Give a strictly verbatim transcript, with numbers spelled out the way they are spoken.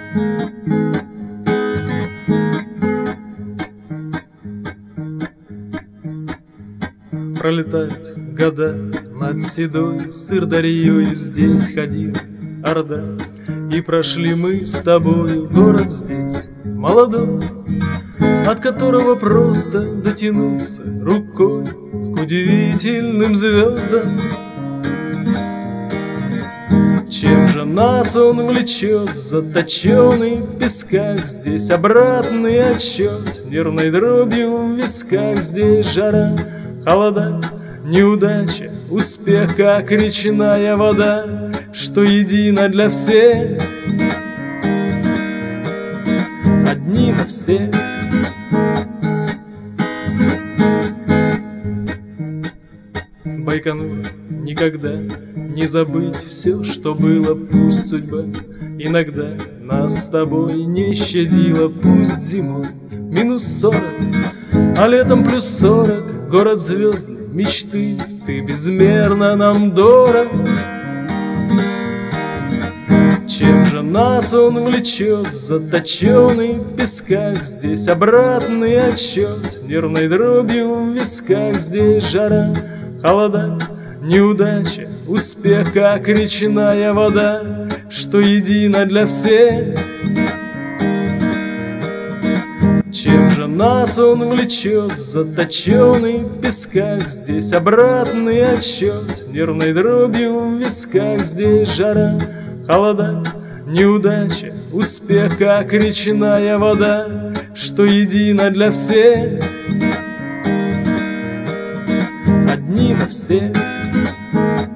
Пролетают года над седой Сырдарьёю, здесь ходила орда, и прошли мы с тобою город здесь молодой, от которого просто дотянуться рукой к удивительным звездам. Чем же нас он влечет, заточенный в песках? Здесь обратный отсчет, нервной дробью в висках. Здесь жара, холода, неудача, успех, как речная вода, что едино для всех, одни на всех. Байконур, никогда не забыть все, что было. Пусть судьба иногда нас с тобой не щадила. Пусть зимой минус сорок, а летом плюс сорок. Город звездный, мечты, ты безмерно нам дорог. Чем же нас он влечет, заточенный в песках? Здесь обратный отсчет, нервной дробью в висках. Здесь жара, холода, неудача, успех, как речная вода, что едино для всех. Чем же нас он влечет, заточенный в песках? Здесь обратный отсчет, нервной дробью в висках. Здесь жара, холода, неудача, успех, как речная вода, что едино для всех, одни на всех.